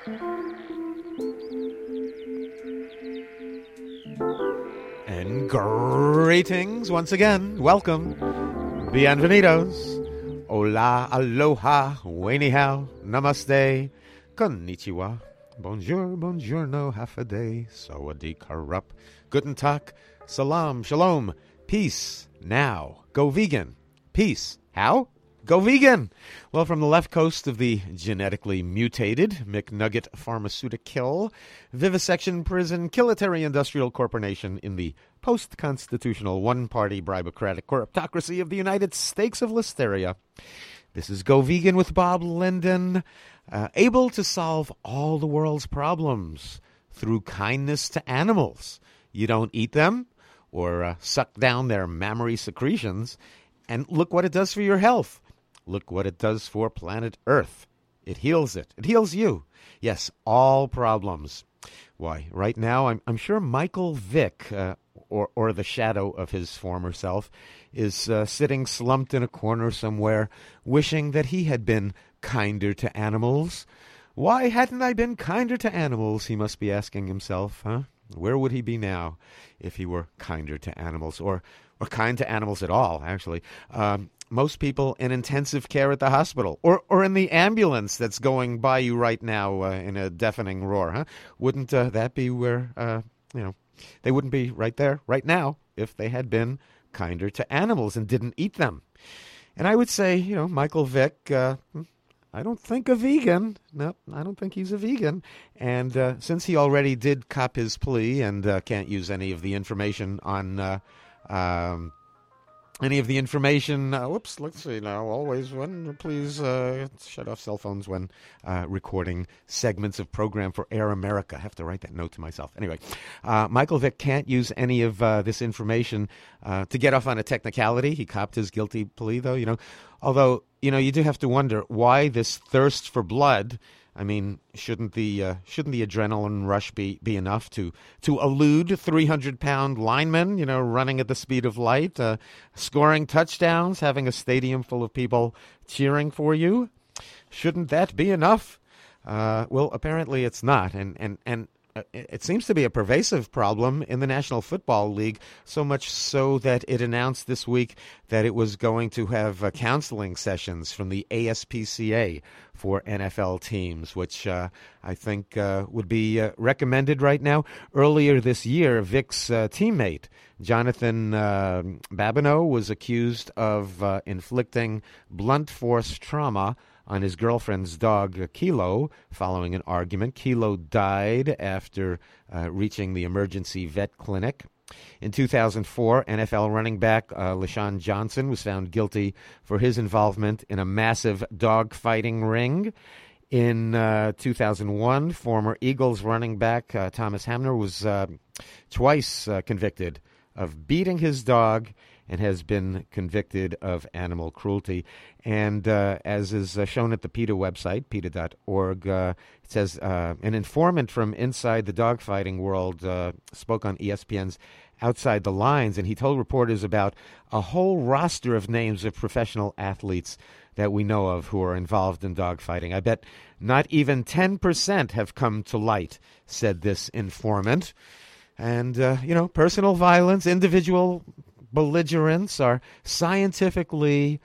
And greetings once again. Welcome. Bienvenidos. Hola, aloha, ni hao, namaste, konnichiwa, bonjour, buongiorno, half a day, sawadee karup, guten tag, salam, shalom, peace, now, go vegan, peace, how? Go vegan! Well, from the left coast of the genetically mutated McNugget Pharmaceutical Vivisection Prison Kilitary Industrial Corporation in the post-constitutional one-party bribocratic corruptocracy of the United States of Listeria. This is Go Vegan with Bob Linden, able to solve all the world's problems through kindness to animals. You don't eat them or suck down their mammary secretions, and look what it does for your health. Look what it does for planet Earth. It heals it. It heals you. Yes, all problems. Why, right now, I'm sure Michael Vick, or the shadow of his former self, is sitting slumped in a corner somewhere, wishing that he had been kinder to animals. Why hadn't I been kinder to animals, he must be asking himself, huh? Where would he be now if he were kinder to animals, or kind to animals at all, actually? Most people in intensive care at the hospital, or in the ambulance that's going by you right now in a deafening roar, huh? Wouldn't that be where, they wouldn't be right there, right now, if they had been kinder to animals and didn't eat them? And I would say, Michael Vick, I don't think a vegan. No, I don't think he's a vegan. And since he already did cop his plea and can't use any of the information on let's see now, always when, please shut off cell phones when recording segments of program for Air America. I have to write that note to myself. Anyway, Michael Vick can't use any of this information to get off on a technicality. He copped his guilty plea, though, although, you do have to wonder why this thirst for blood. I mean, shouldn't the adrenaline rush be enough to elude 300-pound linemen, running at the speed of light, scoring touchdowns, having a stadium full of people cheering for you? Shouldn't that be enough? Well, apparently it's not, and it seems to be a pervasive problem in the National Football League, so much so that it announced this week that it was going to have counseling sessions from the ASPCA for NFL teams, which I think would be recommended right now. Earlier this year, Vick's teammate, Jonathan Babineau, was accused of inflicting blunt force trauma on his girlfriend's dog, Kilo, following an argument. Kilo died after reaching the emergency vet clinic. In 2004, NFL running back LaShawn Johnson was found guilty for his involvement in a massive dog-fighting ring. In 2001, former Eagles running back Thomas Hamner was twice convicted of beating his dog and has been convicted of animal cruelty. And as is shown at the PETA website, PETA.org, it says an informant from inside the dogfighting world spoke on ESPN's Outside the Lines, and he told reporters about a whole roster of names of professional athletes that we know of who are involved in dogfighting. I bet not even 10% have come to light, said this informant. And, personal violence, individual belligerents are scientifically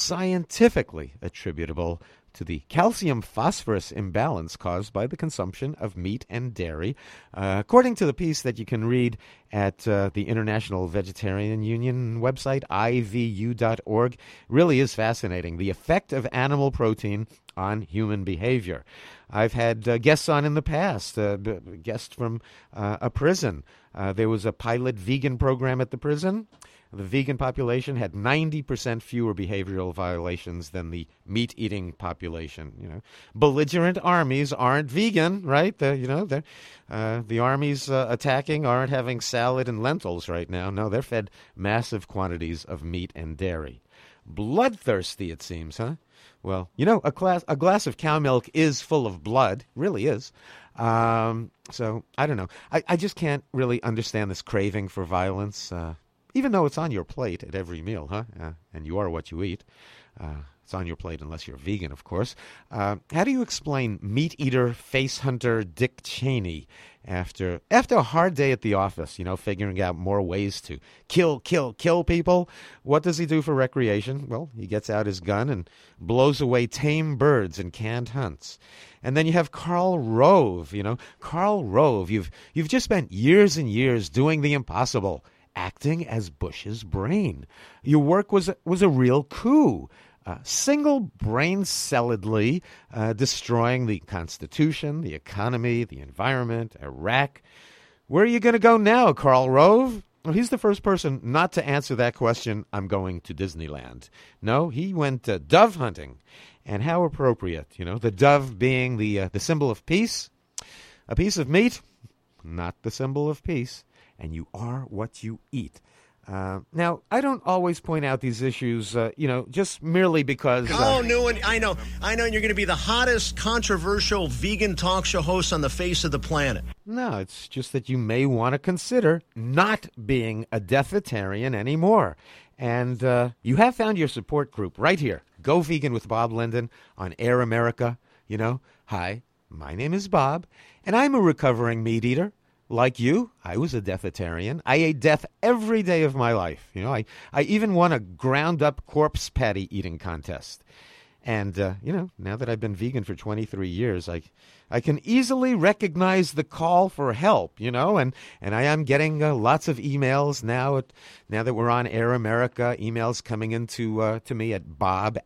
attributable to the calcium-phosphorus imbalance caused by the consumption of meat and dairy. According to the piece that you can read at the International Vegetarian Union website, ivu.org, really is fascinating. The effect of animal protein on human behavior. I've had guests on in the past, guests from a prison. There was a pilot vegan program at the prison. The vegan population had 90% fewer behavioral violations than the meat-eating population. Belligerent armies aren't vegan, right? The armies attacking aren't having salad and lentils right now. No, they're fed massive quantities of meat and dairy. Bloodthirsty, it seems, huh? Well, a glass of cow milk is full of blood, really is. So I don't know. I just can't really understand this craving for violence. even though it's on your plate at every meal, huh? And you are what you eat. It's on your plate unless you're vegan, of course. How do you explain meat eater, face hunter Dick Cheney after a hard day at the office, figuring out more ways to kill people? What does he do for recreation? Well, he gets out his gun and blows away tame birds in canned hunts. And then you have Karl Rove, Karl Rove, you've just spent years and years doing the impossible, acting as Bush's brain. Your work was a real coup. Single brain-celledly destroying the Constitution, the economy, the environment, Iraq. Where are you going to go now, Karl Rove? Well, he's the first person not to answer that question, I'm going to Disneyland. No, he went dove hunting. And how appropriate, the dove being the symbol of peace. A piece of meat, not the symbol of peace. And you are what you eat. Now, I don't always point out these issues, just merely because... Newman, I know. You're going to be the hottest, controversial vegan talk show host on the face of the planet. No, it's just that you may want to consider not being a deathitarian anymore. And you have found your support group right here. Go Vegan with Bob Linden on Air America. Hi, my name is Bob, and I'm a recovering meat eater. Like you, I was a deathitarian. I ate death every day of my life. I even won a ground-up corpse patty eating contest. And, now that I've been vegan for 23 years, I can easily recognize the call for help, and I am getting lots of emails now that we're on Air America, emails coming into to me at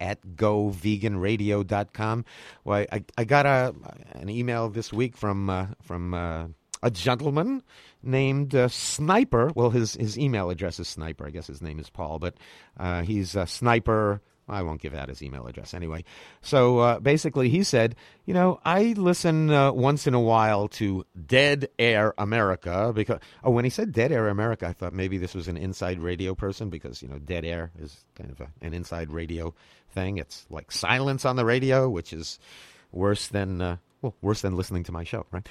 bob@goveganradio.com. Well, I got an email this week from a gentleman named Sniper. Well, his email address is Sniper. I guess his name is Paul, but he's Sniper. I won't give out his email address anyway. So basically he said, I listen once in a while to Dead Air America. Because when he said Dead Air America, I thought maybe this was an inside radio person because, Dead Air is kind of an inside radio thing. It's like silence on the radio, which is worse than listening to my show, right?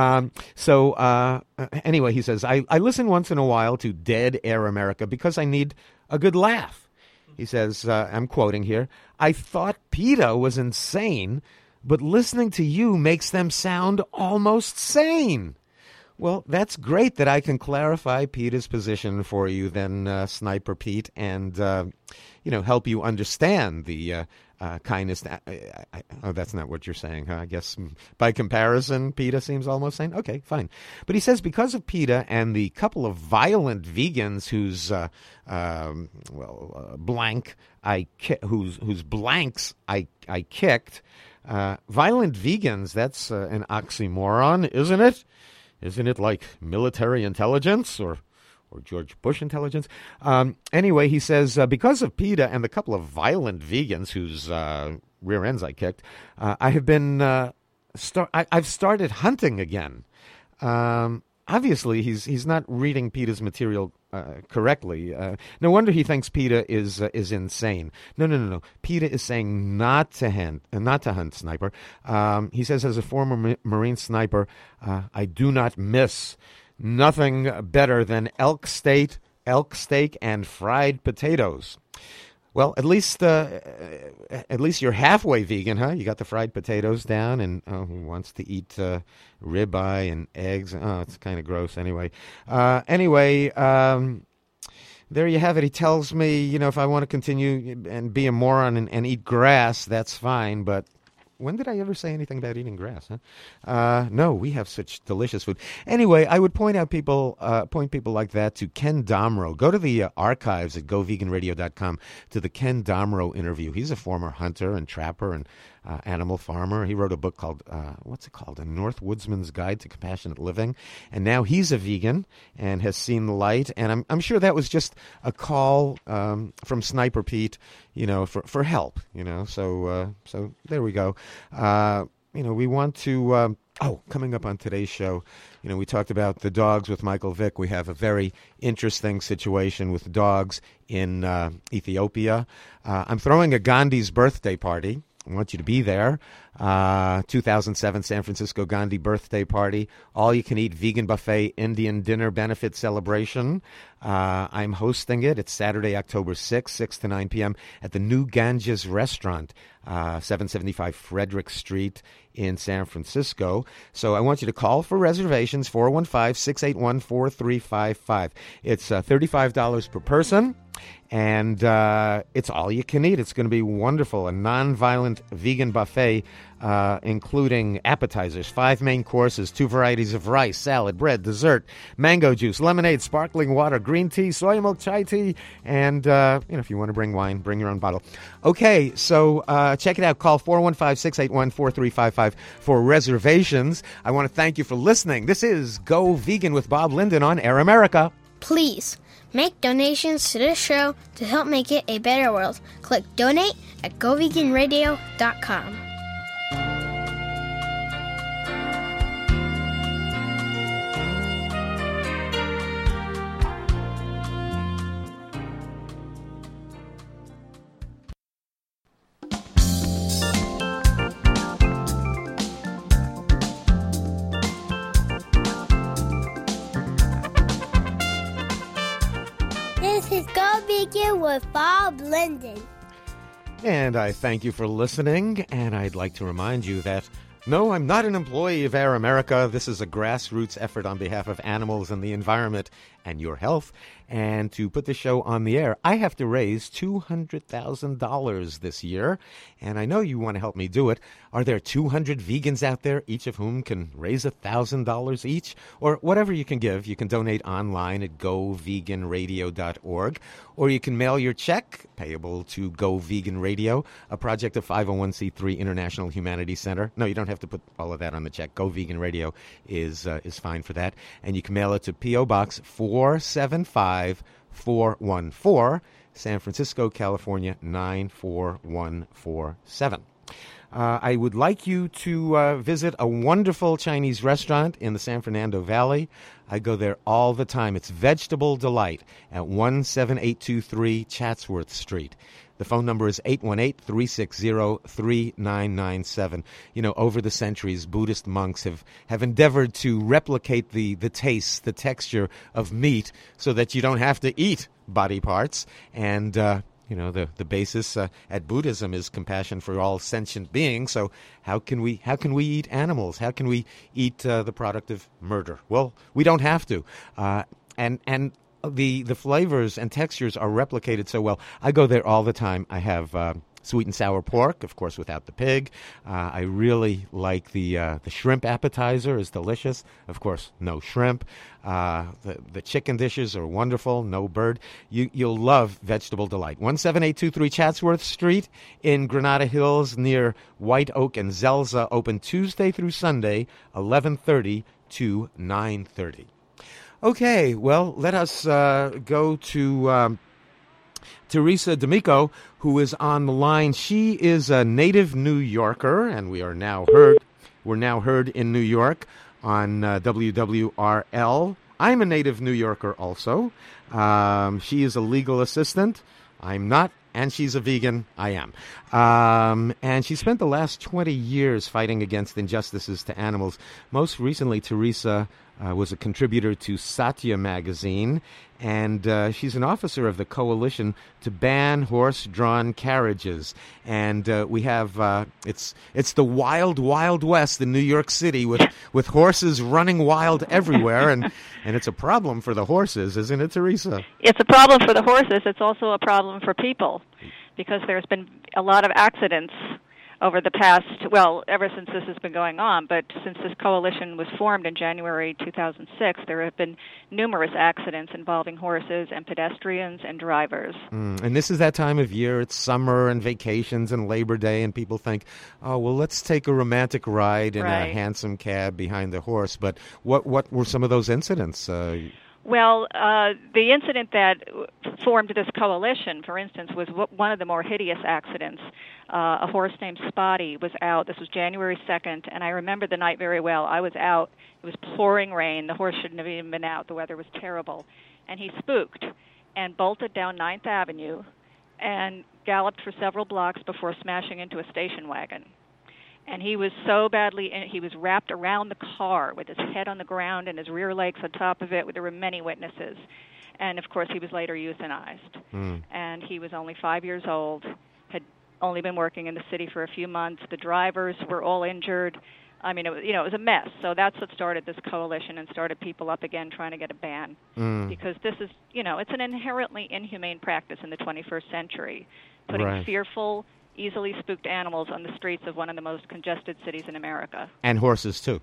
Anyway, he says, I listen once in a while to Dead Air America because I need a good laugh. He says, I'm quoting here, I thought PETA was insane, but listening to you makes them sound almost sane. Well, that's great that I can clarify PETA's position for you then, Sniper Pete, and, help you understand the kindness. That's not what you're saying, huh? I guess by comparison, PETA seems almost sane. Okay, fine. But he says because of PETA and the couple of violent vegans whose blanks I kicked, violent vegans, that's an oxymoron, isn't it? Isn't it like military intelligence or George Bush intelligence? Anyway, he says, because of PETA and the couple of violent vegans whose rear ends I kicked, I have been I've started hunting again. Obviously, he's not reading PETA's material correctly. No wonder he thinks PETA is insane. No. PETA is saying not to hunt Sniper. He says, as a former Marine sniper, I do not miss nothing better than elk steak and fried potatoes. Well, at least you're halfway vegan, huh? You got the fried potatoes down, and who wants to eat ribeye and eggs? Oh, it's kind of gross anyway. There you have it. He tells me, if I want to continue and be a moron and eat grass, that's fine, but when did I ever say anything about eating grass? Huh? No, we have such delicious food. Anyway, I would point people like that to Ken Domro. Go to the archives at goveganradio.com to the Ken Domro interview. He's a former hunter and trapper and animal farmer. He wrote a book called, what's it called? A North Woodsman's Guide to Compassionate Living. And now he's a vegan and has seen the light. And I'm sure that was just a call from Sniper Pete, for help, So there we go. We want to... coming up on today's show, we talked about the dogs with Michael Vick. We have a very interesting situation with dogs in Ethiopia. I'm throwing a Gandhi's birthday party. I want you to be there. 2007 San Francisco Gandhi birthday party, all-you-can-eat vegan buffet Indian dinner benefit celebration. I'm hosting it. It's Saturday, October 6th, 6 to 9 p.m. at the New Ganges Restaurant, 775 Frederick Street in San Francisco. So I want you to call for reservations, 415-681-4355. It's $35 per person. And it's all you can eat. It's going to be wonderful. A non-violent vegan buffet, including appetizers, 5 main courses, 2 varieties of rice, salad, bread, dessert, mango juice, lemonade, sparkling water, green tea, soy milk, chai tea, and if you want to bring wine, bring your own bottle. Okay, so check it out. Call 415-681-4355 for reservations. I want to thank you for listening. This is Go Vegan with Bob Linden on Air America. Please make donations to this show to help make it a better world. Click donate at goveganradio.com. This is Go Vegan with Bob Linden. And I thank you for listening, and I'd like to remind you that, no, I'm not an employee of Air America. This is a grassroots effort on behalf of animals and the environment and your health. And to put the show on the air, I have to raise $200,000 this year, and I know you want to help me do it. Are there 200 vegans out there, each of whom can raise $1,000 each? Or whatever you can give. You can donate online at goveganradio.org, or you can mail your check, payable to Go Vegan Radio, a project of 501c3 International Humanities Center. No, you don't have to put all of that on the check. Go Vegan Radio is fine for that. And you can mail it to P.O. Box 475-414, San Francisco, California, 94147. I would like you to visit a wonderful Chinese restaurant in the San Fernando Valley. I go there all the time. It's Vegetable Delight at 17823 Chatsworth Street. The phone number is 818-360-3997. You know, over the centuries, Buddhist monks have endeavored to replicate the taste, the texture of meat so that you don't have to eat body parts. And, the basis at Buddhism is compassion for all sentient beings. So how can we eat animals? How can we eat the product of murder? Well, we don't have to. And the flavors and textures are replicated so well. I go there all the time. I have sweet and sour pork, of course, without the pig. I really like the shrimp appetizer is delicious. Of course, no shrimp. The chicken dishes are wonderful. No bird. You'll love Vegetable Delight. 17823 Chatsworth Street in Granada Hills near White Oak and Zelza. Open Tuesday through Sunday, 11:30 to 9:30. Okay, well, let us go to Teresa D'Amico, who is on the line. She is a native New Yorker, and we're now heard in New York on WWRL. I'm a native New Yorker also. She is a legal assistant. I'm not. And she's a vegan. I am. And she spent the last 20 years fighting against injustices to animals. Most recently, Teresa was a contributor to Satya magazine, and she's an officer of the Coalition to Ban Horse-Drawn Carriages. And we have it's the wild, wild west in New York City with horses running wild everywhere, and it's a problem for the horses, isn't it, Teresa? It's a problem for the horses. It's also a problem for people, because there's been a lot of accidents over the past, ever since this has been going on, but since this coalition was formed in January 2006, there have been numerous accidents involving horses and pedestrians and drivers. And this is that time of year. It's summer and vacations and Labor Day, and people think, oh, well, let's take a romantic ride in a handsome cab behind the horse. But what were some of those incidents? Well, the incident that formed this coalition, for instance, was one of the more hideous accidents. A horse named Spotty was out. This was January 2nd, and I remember the night very well. I was out. It was pouring rain. The horse shouldn't have even been out. The weather was terrible. And he spooked and bolted down 9th Avenue and galloped for several blocks before smashing into a station wagon. And he was so badly, he was wrapped around the car with his head on the ground and his rear legs on top of it. There were many witnesses. And, of course, he was later euthanized. And he was only 5 years old, had only been working in the city for a few months. The drivers were all injured. I mean, it was a mess. So that's what started this coalition and started people up again trying to get a ban. Because this is, it's an inherently inhumane practice in the 21st century, putting fearful, easily spooked animals on the streets of one of the most congested cities in America. And horses, too.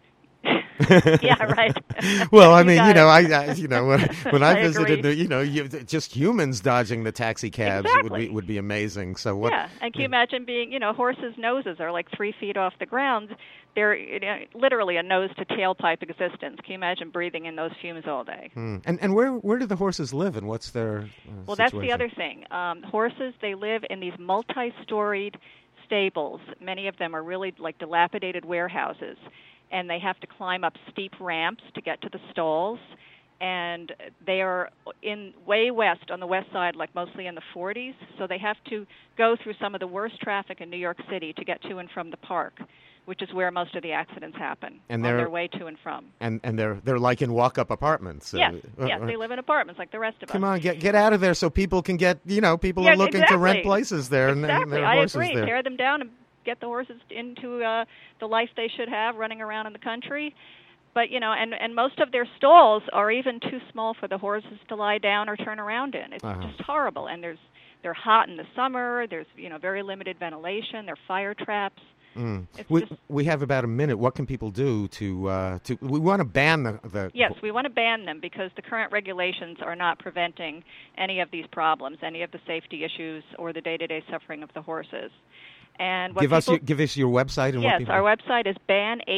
Yeah, right. Well, I mean, when I visited, just humans dodging the taxi cabs would be amazing. So what? Yeah, and can you imagine being, horses' noses are like 3 feet off the ground. They're literally a nose to tailpipe existence. Can you imagine breathing in those fumes all day? And where do the horses live, and what's their Well, situation? that's the other thing. Horses, they live in these multi-storied stables. Many of them are really like dilapidated warehouses. And they have to climb up steep ramps to get to the stalls. And they are in way west, on the west side, like mostly in the 40s. So they have to go through some of the worst traffic in New York City to get to and from the park, which is where most of the accidents happen, on their way to and from. And they're like in walk-up apartments. Yes, they live in apartments like the rest of us. Come on, get out of there so people can get, people are looking to rent places there. Exactly, and I horses agree. there. Tear them down and get the horses into the life they should have running around in the country. But, and most of their stalls are even too small for the horses to lie down or turn around in. It's just horrible. And they're hot in the summer. There's, very limited ventilation. They're fire traps. We have about a minute. What can people do to we want to ban the... Yes, we want to ban them because the current regulations are not preventing any of these problems, any of the safety issues or the day-to-day suffering of the horses. And give us your website. And yes, our website is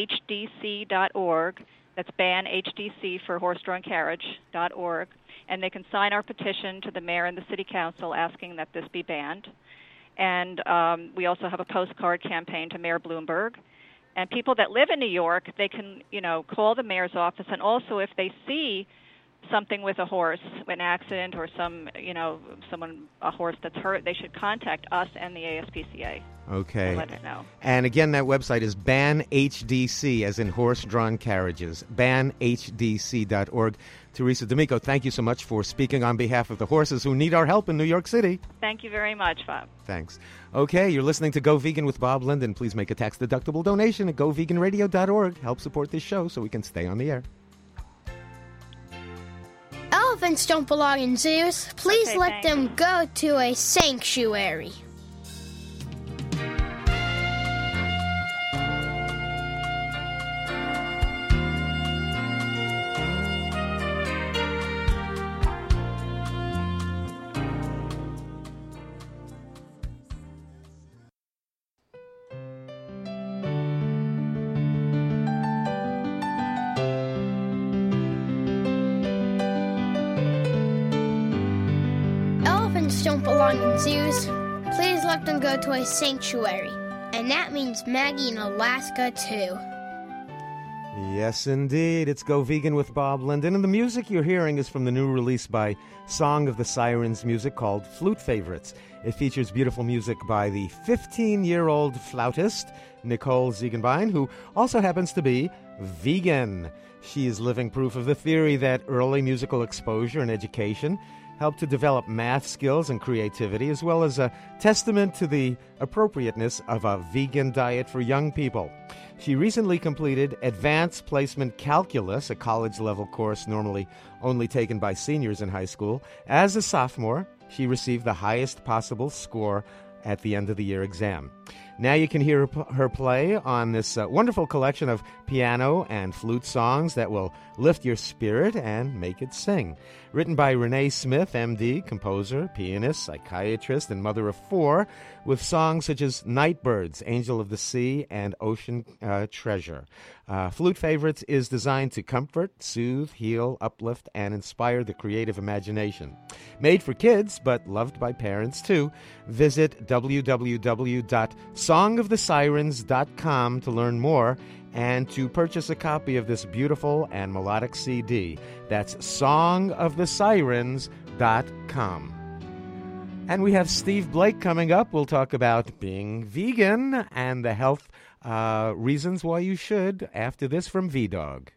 banhdc.org. That's banhdc for horse-drawn carriage.org. And they can sign our petition to the mayor and the city council asking that this be banned. And we also have a postcard campaign to Mayor Bloomberg. And people that live in New York, they can, call the mayor's office. And also if they see something with a horse, an accident or a horse that's hurt, they should contact us and the ASPCA. Okay. Let it know. And again, that website is banhdc, as in horse-drawn carriages, banhdc.org. Teresa D'Amico, thank you so much for speaking on behalf of the horses who need our help in New York City. Thank you very much, Bob. Thanks. Okay, you're listening to Go Vegan with Bob Linden. Please make a tax-deductible donation at goveganradio.org. Help support this show so we can stay on the air. Elephants don't belong in zoos. Please let them go to a sanctuary. Don't belong in zoos. Please let them go to a sanctuary. And that means Maggie in Alaska, too. Yes, indeed. It's Go Vegan with Bob Linden. And the music you're hearing is from the new release by Song of the Sirens music called Flute Favorites. It features beautiful music by the 15-year-old flautist, Nicole Ziegenbein, who also happens to be vegan. She is living proof of the theory that early musical exposure and education help to develop math skills and creativity, as well as a testament to the appropriateness of a vegan diet for young people. She recently completed Advanced Placement Calculus, a college-level course normally only taken by seniors in high school. As a sophomore, she received the highest possible score at the end of the year exam. Now you can hear her play on this wonderful collection of piano and flute songs that will lift your spirit and make it sing. Written by Renee Smith, M.D., composer, pianist, psychiatrist, and mother of 4, with songs such as Nightbirds, Angel of the Sea, and Ocean Treasure. Flute Favorites is designed to comfort, soothe, heal, uplift, and inspire the creative imagination. Made for kids, but loved by parents too. Visit www.songofthesirens.com to learn more and to purchase a copy of this beautiful and melodic CD. That's songofthesirens.com. And we have Steve Blake coming up. We'll talk about being vegan and the health reasons why you should after this from VDog.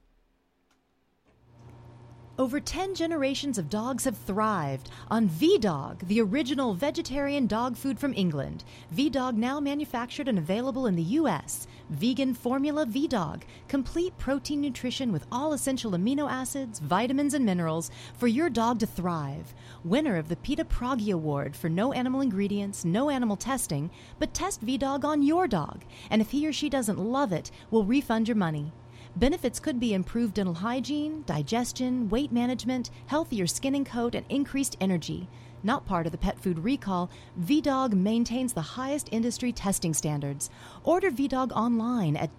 Over 10 generations of dogs have thrived on VDog, the original vegetarian dog food from England. VDog now manufactured and available in the U.S. Vegan formula VDog, complete protein nutrition with all essential amino acids, vitamins, and minerals for your dog to thrive. Winner of the PETA Proggy Award for no animal ingredients, no animal testing, but test VDog on your dog. And if he or she doesn't love it, we'll refund your money. Benefits could be improved dental hygiene, digestion, weight management, healthier skin and coat, and increased energy. Not part of the pet food recall, VDog maintains the highest industry testing standards. Order VDog online at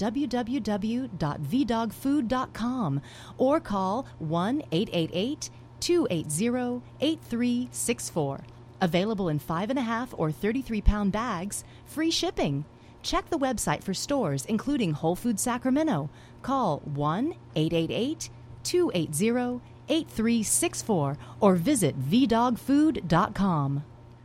www.vdogfood.com or call 1-888-280-8364. Available in 5.5 or 33-pound bags. Free shipping. Check the website for stores, including Whole Foods Sacramento. Call 1-888-280-8364 or visit vdogfood.com.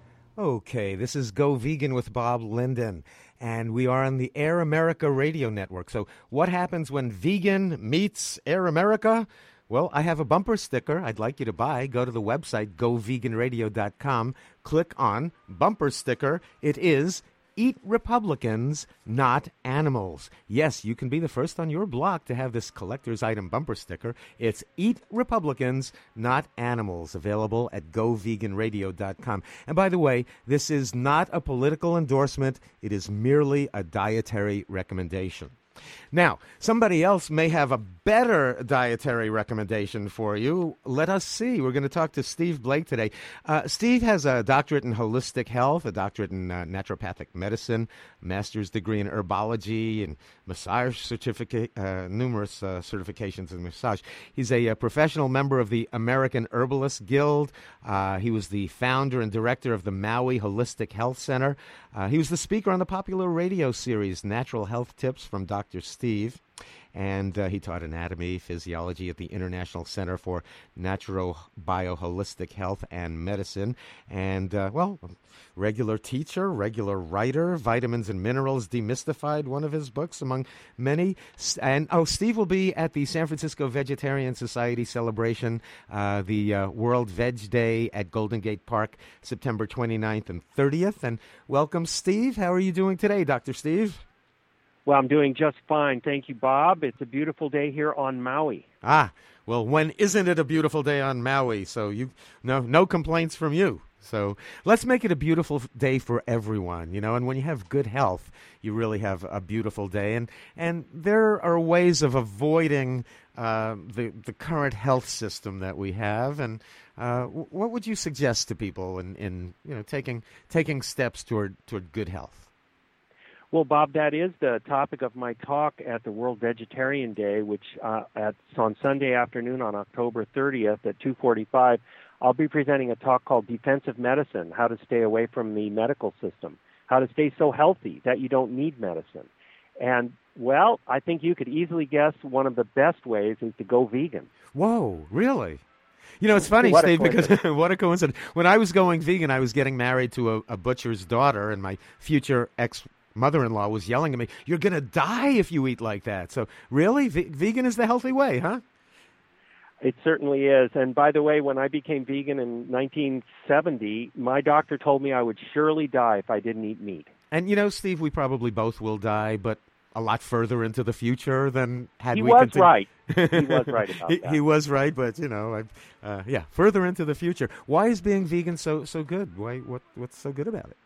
Okay, this is Go Vegan with Bob Linden, and we are on the Air America radio network. So what happens when vegan meets Air America? Well, I have a bumper sticker I'd like you to buy. Go to the website, goveganradio.com. Click on bumper sticker. It is Eat Republicans, Not Animals. Yes, you can be the first on your block to have this collector's item bumper sticker. It's Eat Republicans, Not Animals, available at goveganradio.com. And by the way, this is not a political endorsement. It is merely a dietary recommendation. Now, somebody else may have a better dietary recommendation for you. Let us see. We're going to talk to Steve Blake today. Steve has a doctorate in holistic health, a doctorate in naturopathic medicine, master's degree in herbology, and massage certificate, numerous certifications in massage. He's a professional member of the American Herbalist Guild. He was the founder and director of the Maui Holistic Health Center. He was the speaker on the popular radio series Natural Health Tips from Dr. Steve. And he taught anatomy, physiology at the International Center for Natural Bioholistic Health and Medicine. And, regular teacher, regular writer, Vitamins and Minerals Demystified, one of his books among many. And, Steve will be at the San Francisco Vegetarian Society celebration, the World Veg Day at Golden Gate Park, September 29th and 30th. And welcome, Steve. How are you doing today, Dr. Steve? Well, I'm doing just fine. Thank you, Bob. It's a beautiful day here on Maui. Well, when isn't it a beautiful day on Maui? So no complaints from you. So let's make it a beautiful day for everyone, and when you have good health, you really have a beautiful day. And there are ways of avoiding the current health system that we have. And what would you suggest to people in taking steps toward good health? Well, Bob, that is the topic of my talk at the World Vegetarian Day, which it's on Sunday afternoon on October 30th at 2:45. I'll be presenting a talk called Defensive Medicine, How to Stay Away from the Medical System, how to stay so healthy that you don't need medicine. And, well, I think you could easily guess one of the best ways is to go vegan. Whoa, really? It's funny, Steve, because what a coincidence. When I was going vegan, I was getting married to a butcher's daughter, and my future mother-in-law was yelling at me, "You're going to die if you eat like that." So really, vegan is the healthy way, huh? It certainly is. And by the way, when I became vegan in 1970, my doctor told me I would surely die if I didn't eat meat. And Steve, we probably both will die, but a lot further into the future than had we continued. He was right. He was right about that. He was right, but further into the future. Why is being vegan so good? What's so good about it?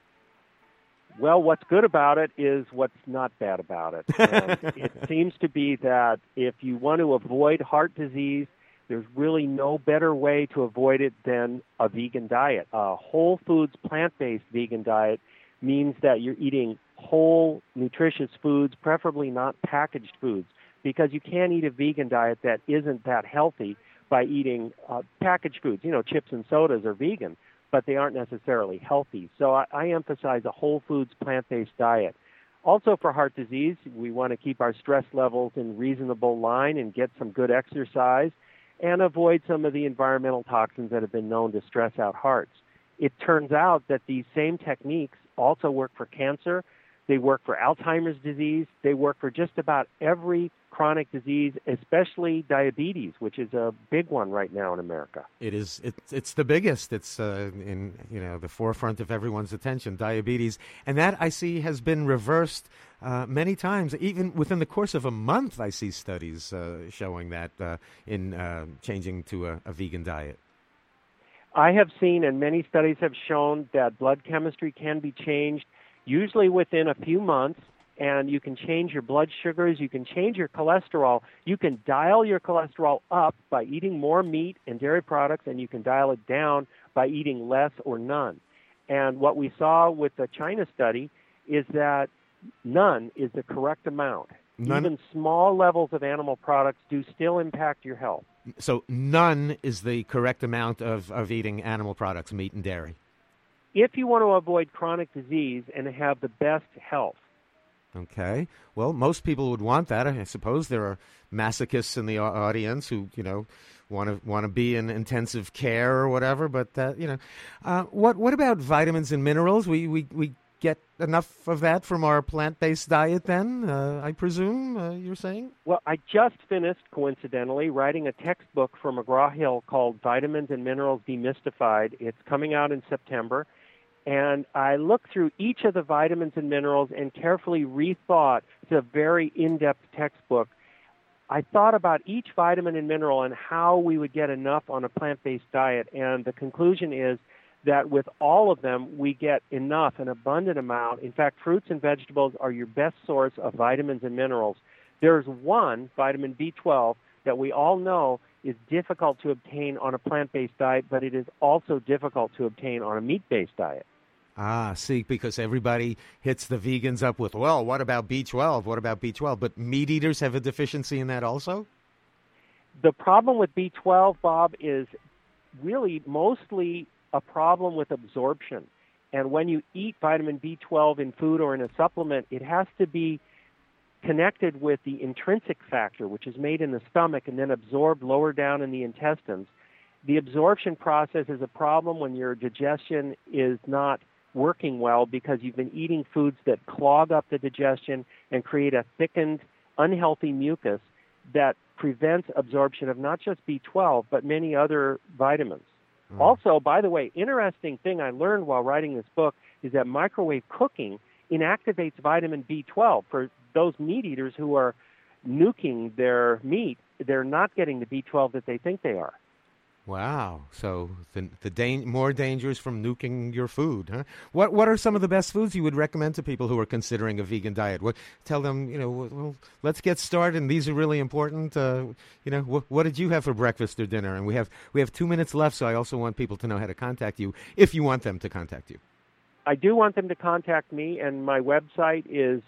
Well, what's good about it is what's not bad about it. And it seems to be that if you want to avoid heart disease, there's really no better way to avoid it than a vegan diet. A whole foods, plant-based vegan diet means that you're eating whole, nutritious foods, preferably not packaged foods, because you can't eat a vegan diet that isn't that healthy by eating packaged foods. Chips and sodas are vegan, but they aren't necessarily healthy. So I emphasize a whole foods, plant-based diet. Also for heart disease, we want to keep our stress levels in reasonable line and get some good exercise and avoid some of the environmental toxins that have been known to stress out hearts. it turns out that these same techniques also work for cancer. They work for Alzheimer's disease. They work for just about every chronic disease, especially diabetes, which is a big one right now in America. It is. It's the biggest. It's in the forefront of everyone's attention. Diabetes, and that I see has been reversed many times. Even within the course of a month, I see studies showing that in changing to a vegan diet. I have seen, and many studies have shown, that blood chemistry can be changed, usually within a few months, and you can change your blood sugars, you can change your cholesterol, you can dial your cholesterol up by eating more meat and dairy products, and you can dial it down by eating less or none. And what we saw with the China study is that none is the correct amount. None? Even small levels of animal products do still impact your health. So none is the correct amount of eating animal products, meat and dairy. If you want to avoid chronic disease and have the best health. Okay. Well, most people would want that. I suppose there are masochists in the audience who, want to be in intensive care or whatever. But what about vitamins and minerals? We get enough of that from our plant-based diet then, I presume, you're saying? Well, I just finished, coincidentally, writing a textbook for McGraw-Hill called Vitamins and Minerals Demystified. It's coming out in September. And I looked through each of the vitamins and minerals and carefully rethought. It's a very in-depth textbook. I thought about each vitamin and mineral and how we would get enough on a plant-based diet. And the conclusion is that with all of them, we get enough, an abundant amount. In fact, fruits and vegetables are your best source of vitamins and minerals. There's one, vitamin B12, that we all know is difficult to obtain on a plant-based diet, but it is also difficult to obtain on a meat-based diet. Ah, see, because everybody hits the vegans up with, well, what about B12? What about B12? But meat eaters have a deficiency in that also? The problem with B12, Bob, is really mostly a problem with absorption. And when you eat vitamin B12 in food or in a supplement, it has to be connected with the intrinsic factor, which is made in the stomach and then absorbed lower down in the intestines. The absorption process is a problem when your digestion is not working well because you've been eating foods that clog up the digestion and create a thickened, unhealthy mucus that prevents absorption of not just B12, but many other vitamins. Also, by the way, interesting thing I learned while writing this book is that microwave cooking inactivates vitamin B12. For those meat eaters who are nuking their meat, they're not getting the B12 that they think they are. Wow. So more dangers from nuking your food, huh? What are some of the best foods you would recommend to people who are considering a vegan diet? Tell them, well, let's get started, and these are really important. What did you have for breakfast or dinner? And we have 2 minutes left, so I also want people to know how to contact you if you want them to contact you. I do want them to contact me, and my website is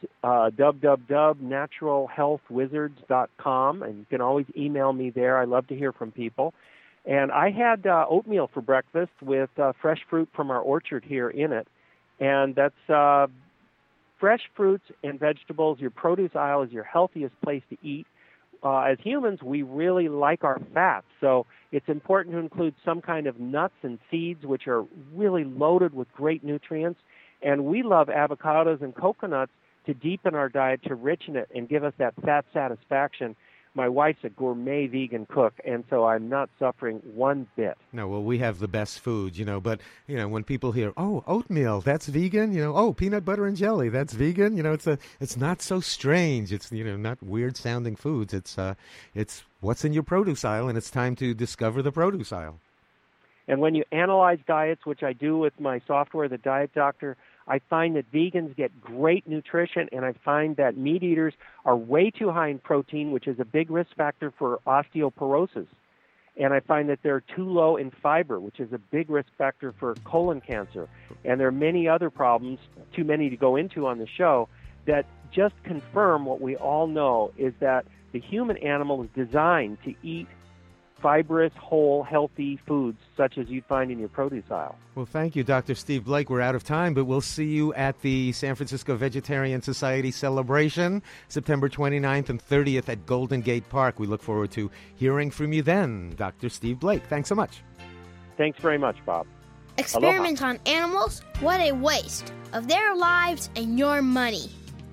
www.naturalhealthwizards.com, and you can always email me there. I love to hear from people. And I had oatmeal for breakfast with fresh fruit from our orchard here in it. And that's fresh fruits and vegetables. Your produce aisle is your healthiest place to eat. As humans, we really like our fats. So it's important to include some kind of nuts and seeds, which are really loaded with great nutrients. And we love avocados and coconuts to deepen our diet, to richen it, and give us that fat satisfaction. My wife's a gourmet vegan cook, and so I'm not suffering one bit. No, well, we have the best food, but, when people hear, oh, oatmeal, that's vegan, oh, peanut butter and jelly, that's vegan, it's not so strange. It's, not weird-sounding foods. It's what's in your produce aisle, and it's time to discover the produce aisle. And when you analyze diets, which I do with my software, The Diet Doctor, I find that vegans get great nutrition, and I find that meat eaters are way too high in protein, which is a big risk factor for osteoporosis. And I find that they're too low in fiber, which is a big risk factor for colon cancer. And there are many other problems, too many to go into on the show, that just confirm what we all know, is that the human animal is designed to eat fibrous, whole, healthy foods such as you'd find in your produce aisle. Well, thank you, Dr. Steve Blake. We're out of time, but we'll see you at the San Francisco Vegetarian Society celebration, September 29th and 30th at Golden Gate Park. We look forward to hearing from you then, Dr. Steve Blake. Thanks so much. Thanks very much, Bob. Experiment on animals? What a waste of their lives and your money.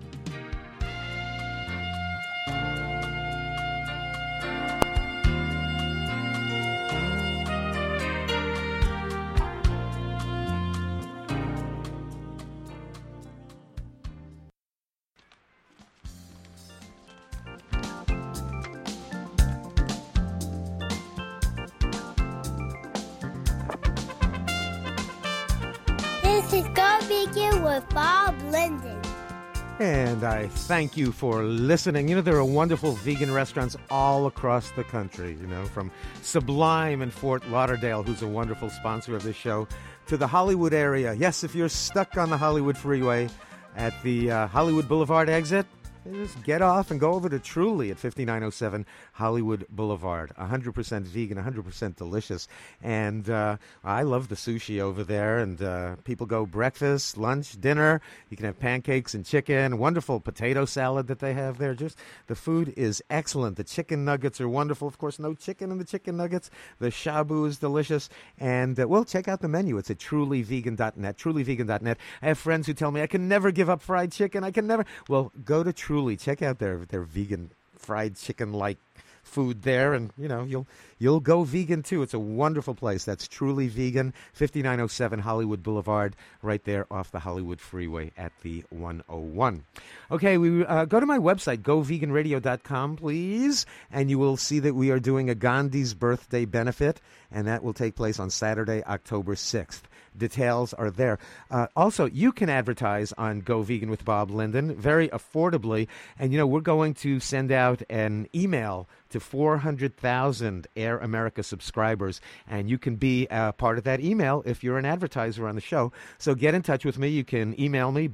This is Go Vegan with Bob Linden. And I thank you for listening. You know, there are wonderful vegan restaurants all across the country, you know, from Sublime in Fort Lauderdale, who's a wonderful sponsor of this show, to the Hollywood area. Yes, if you're stuck on the Hollywood freeway at the Hollywood Boulevard exit, just get off and go over to Truly at 5907 Hollywood Boulevard. 100% vegan, 100% delicious. And I love the sushi over there. And people go breakfast, lunch, dinner. You can have pancakes and chicken. Wonderful potato salad that they have there. Just the food is excellent. The chicken nuggets are wonderful. Of course, no chicken in the chicken nuggets. The shabu is delicious. And, well, check out the menu. It's at trulyvegan.net, trulyvegan.net. I have friends who tell me I can never give up fried chicken. I can never. Well, go to Truly. Check out their vegan fried chicken-like food there, and you know you'll go vegan too. It's a wonderful place. That's Truly Vegan, 5907 Hollywood Boulevard, right there off the Hollywood Freeway at the 101. Okay, we go to my website, goveganradio.com, please, and you will see that we are doing a Gandhi's birthday benefit, and that will take place on Saturday, October 6th. Details are there. Also, you can advertise on Go Vegan with Bob Linden very affordably. And, you know, we're going to send out an email to 400,000 Air America subscribers. And you can be part of that email if you're an advertiser on the show. So get in touch with me. You can email me,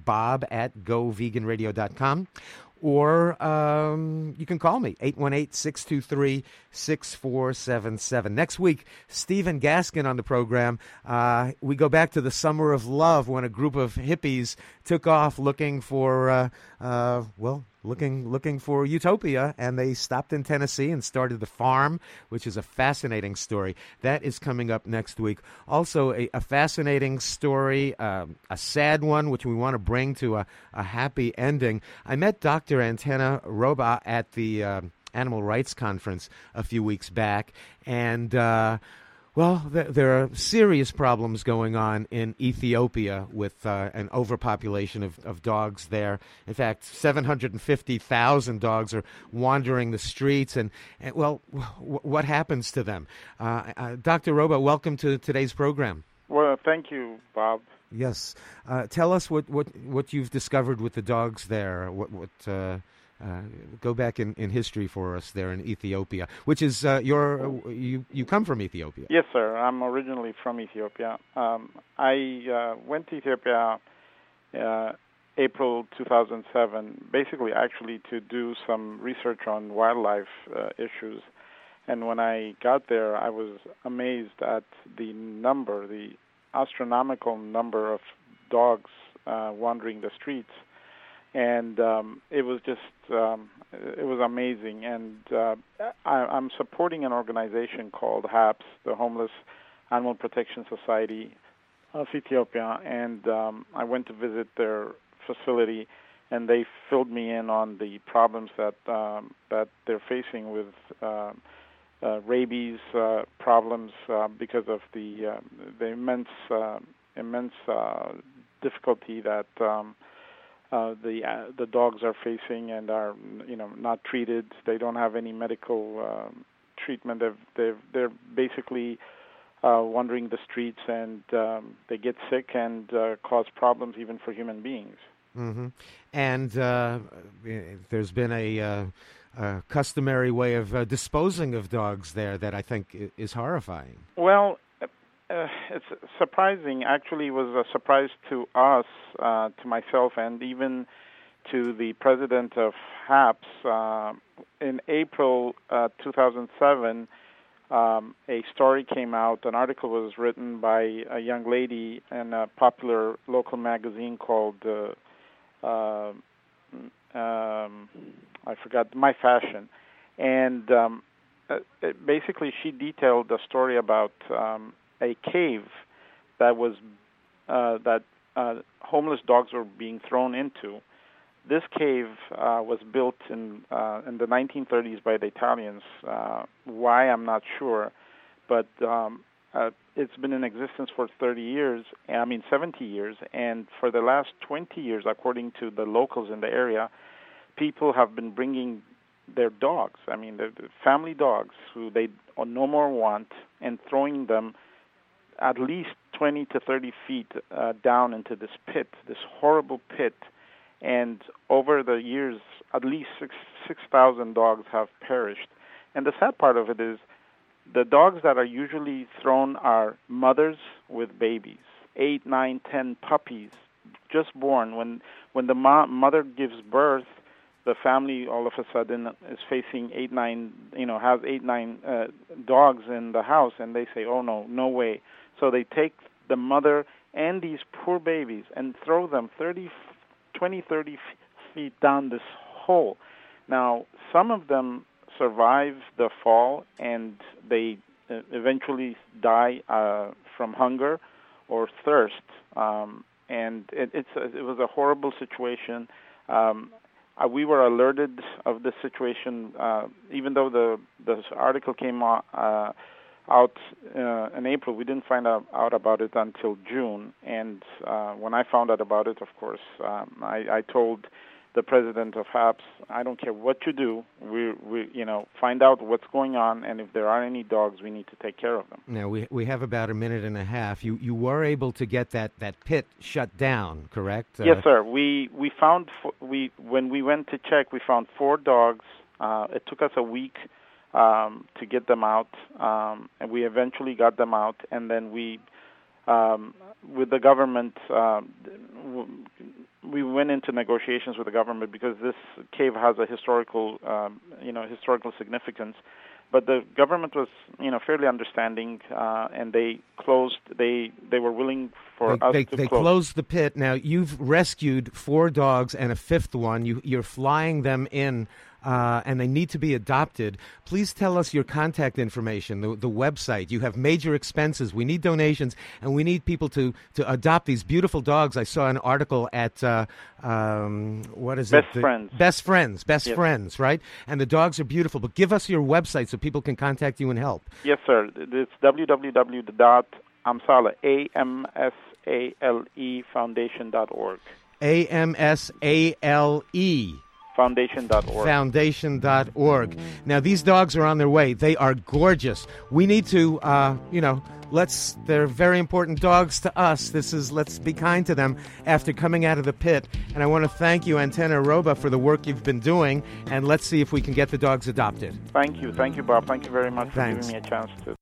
bob@goveganradio.com. Or you can call me, 818-623-6477. Next week, Stephen Gaskin on the program. We go back to the summer of love when a group of hippies took off looking for, looking for utopia, and they stopped in Tennessee and started the farm, which is a fascinating story. That is coming up next week. Also, a fascinating story, a sad one, which we want to bring to a happy ending. I met Dr. Antenna Roba at the Animal Rights Conference a few weeks back, and there are serious problems going on in Ethiopia with an overpopulation of dogs there. In fact, 750,000 dogs are wandering the streets. And what happens to them? Dr. Roba, welcome to today's program. Well, thank you, Bob. Yes. Tell us what you've discovered with the dogs there. Go back in history for us there in Ethiopia, which is you come from Ethiopia. Yes, sir. I'm originally from Ethiopia. I went to Ethiopia April 2007, basically actually to do some research on wildlife issues. And when I got there, I was amazed at the astronomical number of dogs wandering the streets. And it was just, it was amazing. And I'm supporting an organization called HAPS, the Homeless Animal Protection Society of Ethiopia. And I went to visit their facility, and they filled me in on the problems that they're facing with rabies problems because of the immense difficulty that the dogs are facing and are not treated. They don't have any medical treatment. They're basically wandering the streets, and they get sick and cause problems even for human beings. Mm-hmm. And there's been a customary way of disposing of dogs there that I think is horrifying. Well, it's surprising. Actually, it was a surprise to us, to myself, and even to the president of HAPS. In April 2007, a story came out. An article was written by a young lady in a popular local magazine called I forgot, My Fashion, and basically she detailed the story about a cave that was homeless dogs were being thrown into. This cave was built in the 1930s by the Italians. Why, I'm not sure, but it's been in existence for 70 years, and for the last 20 years, according to the locals in the area, people have been bringing their dogs, the family dogs, who they no more want, and throwing them at least 20 to 30 feet down into this pit, this horrible pit. And over the years, at least 6,000 dogs have perished. And the sad part of it is the dogs that are usually thrown are mothers with babies, 8, 9, 10 puppies just born. When the mother gives birth, the family all of a sudden is facing 8, 9, has 8, 9 dogs in the house, and they say, oh, no way. So they take the mother and these poor babies and throw them 20, 30 feet down this hole. Now, some of them survive the fall, and they eventually die from hunger or thirst. And it was a horrible situation. We were alerted of this situation, even though the article came out in April. We didn't find out about it until June, and when I found out about it, of course, I told the president of HAPS, I don't care what you do, we find out what's going on, and if there are any dogs, we need to take care of them. Now, we have about a minute and a half. You were able to get that pit shut down, correct? Yes, sir. We found, when we went to check, we found 4 dogs. It took us a week to get them out, and we eventually got them out, and then we, with the government, we went into negotiations with the government because this cave has a historical significance. But the government was, fairly understanding, and they closed. They were willing for us to close. They closed the pit. Now, you've rescued 4 dogs and a 5th one. You're flying them in, and they need to be adopted. Please tell us your contact information, the website. You have major expenses. We need donations, and we need people to adopt these beautiful dogs. I saw an article at, what is Best it? Friends. Best Friends. Best Yes. Friends, right? And the dogs are beautiful. But give us your website so people can contact you and help. Yes, sir. It's www.amsale.foundation.org. AMSALE. Foundation.org. Foundation.org. Now, these dogs are on their way. They are gorgeous. We need to, they're very important dogs to us. Let's be kind to them after coming out of the pit. And I want to thank you, Antenna Roba, for the work you've been doing. And let's see if we can get the dogs adopted. Thank you, Bob. Thank you very much for Thanks. giving me a chance to